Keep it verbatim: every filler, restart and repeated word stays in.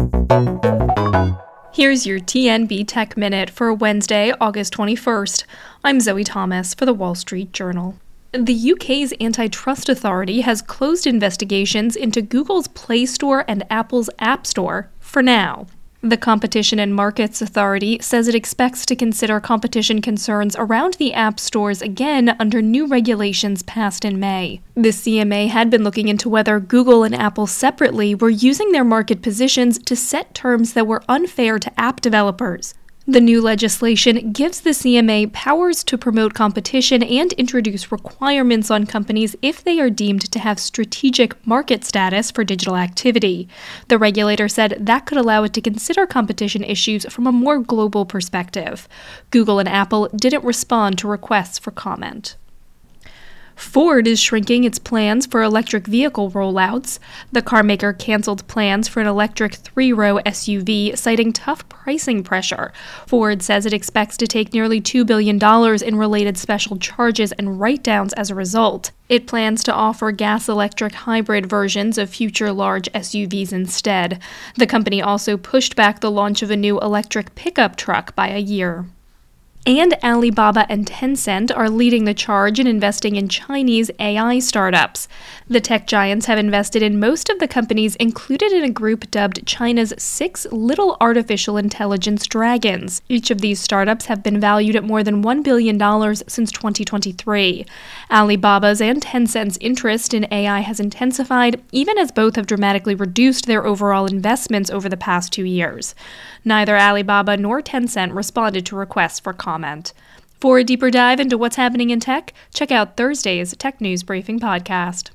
Here's your T N B Tech Minute for Wednesday, August twenty-first. I'm Zoe Thomas for The Wall Street Journal. The U K's Antitrust Authority has closed investigations into Google's Play Store and Apple's App Store for now. The Competition and Markets Authority says it expects to consider competition concerns around the app stores again under new regulations passed in May. The C M A had been looking into whether Google and Apple separately were using their market positions to set terms that were unfair to app developers. The new legislation gives the C M A powers to promote competition and introduce requirements on companies if they are deemed to have strategic market status for digital activity. The regulator said that could allow it to consider competition issues from a more global perspective. Google and Apple didn't respond to requests for comment. Ford is shrinking its plans for electric vehicle rollouts. The carmaker canceled plans for an electric three-row S U V, citing tough pricing pressure. Ford says it expects to take nearly two billion dollars in related special charges and write-downs as a result. It plans to offer gas-electric hybrid versions of future large S U Vs instead. The company also pushed back the launch of a new electric pickup truck by a year. And Alibaba and Tencent are leading the charge in investing in Chinese A I startups. The tech giants have invested in most of the companies included in a group dubbed China's Six Little Artificial Intelligence Dragons. Each of these startups have been valued at more than one billion dollars since twenty twenty-three. Alibaba's and Tencent's interest in A I has intensified, even as both have dramatically reduced their overall investments over the past two years. Neither Alibaba nor Tencent responded to requests for comment. For a deeper dive into what's happening in tech, check out Thursday's Tech News Briefing podcast.